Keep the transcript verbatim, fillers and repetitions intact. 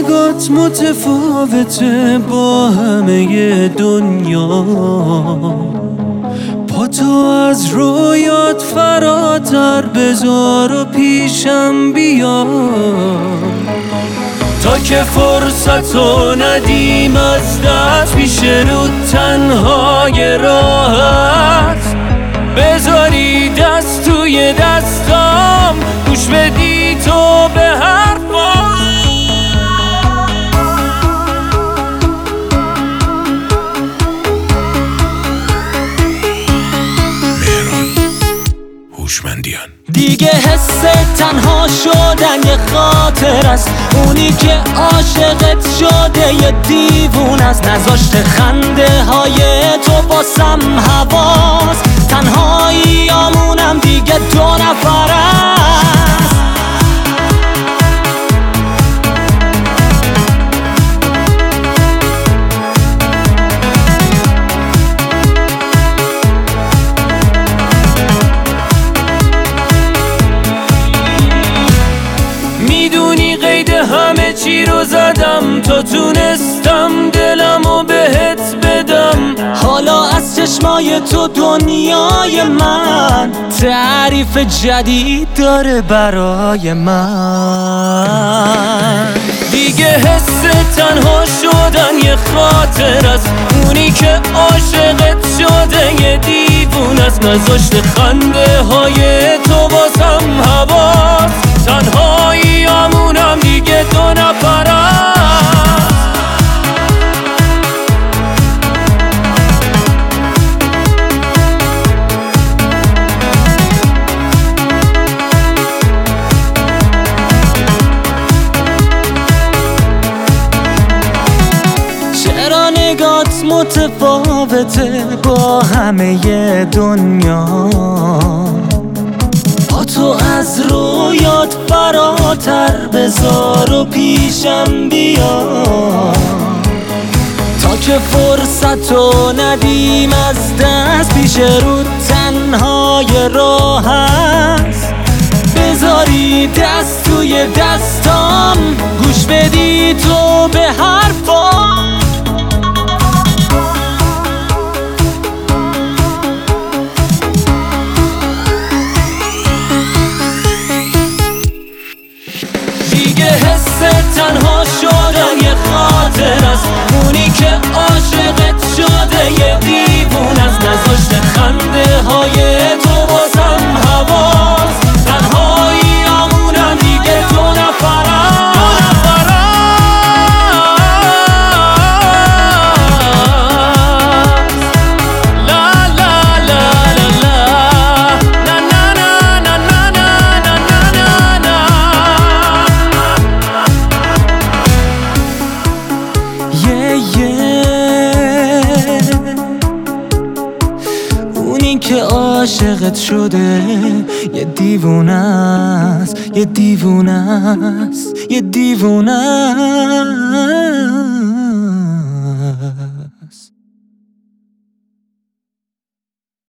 نگات متفاوته با همه دنیا، با تو از رویات فراتر بذار و پیشم بیا، تا که فرصتو ندیم از دست پیش رو تنهای راحت، بذاری دست توی دستام گوش بدی تو به حرفام. هوشمندیان دیگه حس تنها شدن یه خاطر است، اونی که عاشقت شده یه دیوونه است، نذاشته خنده های تو باسم حواس، تنهاییامونم دیگه دو نفر است. میدونی قید همه چی رو زدم تا تونستم دلمو بهت بدم، حالا از چشمای تو دنیای من تعریف جدید داره برای من. دیگه حس تنها شدن یه خاطر است، اونی که عاشقت شده یه دیوونه است، نذاشته خنده های تو واسم حواس، تنهاییامونم دیگه دو نفر است. چرا نگات متفاوته با همه دنیا، با تو از رویات فراتر بذار و پیشم بیا، تا که فرصتو ندیم از دست پیش رو تنهای راه هست، بذاری دست توی دستام گوش بدی تو به حرفام. دیگه حس تنها شدن یه خاطر است، اونی که عاشقت شده یه دیوونه است، نذاشته خنده های تو واسم حواس، تنهاییامونم دیگه دو نفر است. لا لا لا لا لا نا نا نا نا نا نا نا نا. yeah, yeah. اونی که عاشقت شده یه دیوونه است، یه دیوونه است، یه دیوونه است.